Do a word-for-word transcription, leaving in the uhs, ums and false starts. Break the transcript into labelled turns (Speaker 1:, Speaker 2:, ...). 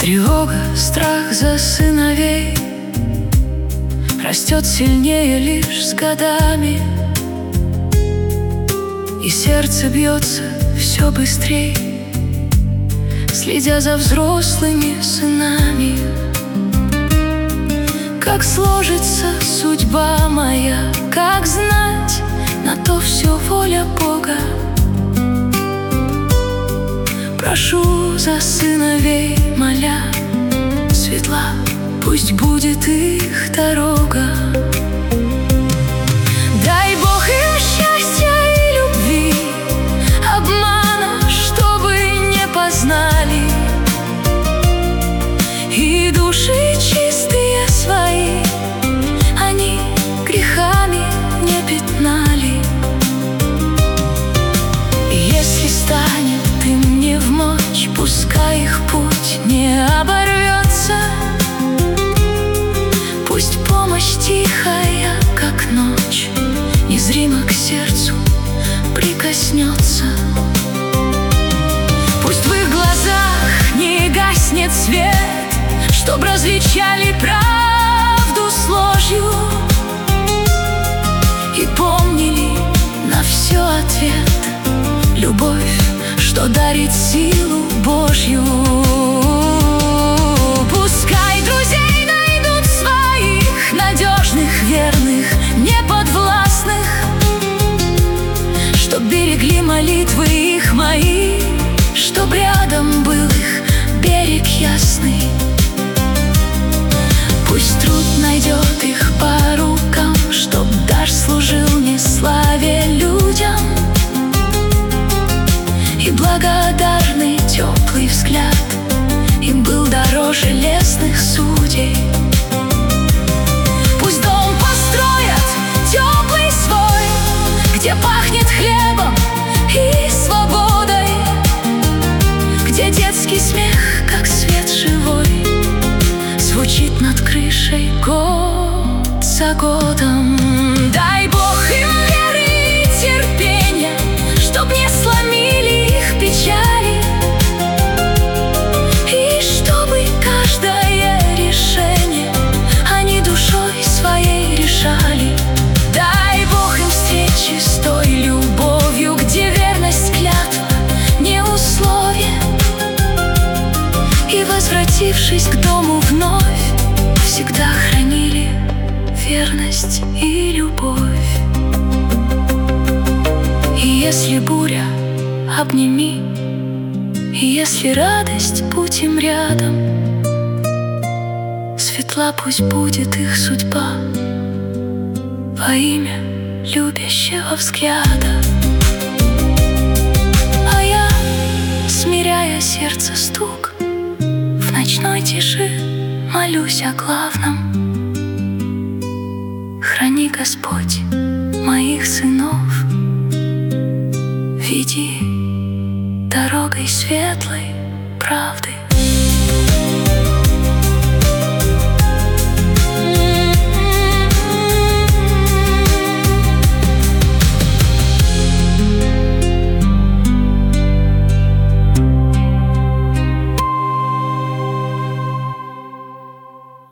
Speaker 1: Тревога, страх за сыновей растет сильнее лишь с годами, и сердце бьется все быстрей, следя за взрослыми сынами. Как сложится судьба моя, как знать, на то все воля Бога. Прошу за сыновей, моля, светла пусть будет их дорога. Дай Бог им счастья и любви, обмана, чтобы не познали, и души чистые свои они грехами не пятнали. И если станет им не вмочь, пускай их путь не оборвется, пусть помощь тихая, как ночь, незримо к сердцу прикоснется. Пусть в их глазах не гаснет свет, чтоб различали правду с ложью и помнили на все ответ — любовь, что дарит силу Божью. Пускай друзей найдут своих, надежных, верных, неподвластных, чтоб берегли молитвы их мои, чтоб рядом был их берег ясный. Пусть труд найдет их по рукам, чтоб дар служил не славе людям, и благодарный теплый взгляд им был дороже лесных судей. Пусть дом построят теплый свой, где пахнет хлебом и свободой, где детский смех, как свет живой, звучит над крышей год за годом. Дай Бог им веры и терпения, чтоб не сломили их печали, и чтобы каждое решение они душой своей решали. Дай Бог им встречи с той любовью, где верность клятва не условие, и, возвратившись к дому вновь, всегда хранили верность и любовь. И если буря, обними, и если радость, будь им рядом. Светла пусть будет их судьба во имя любящего взгляда. А я, смиряя сердце стук, в ночной тиши молюсь о главном. Храни, Господь, моих сынов, веди дорогой светлой правды.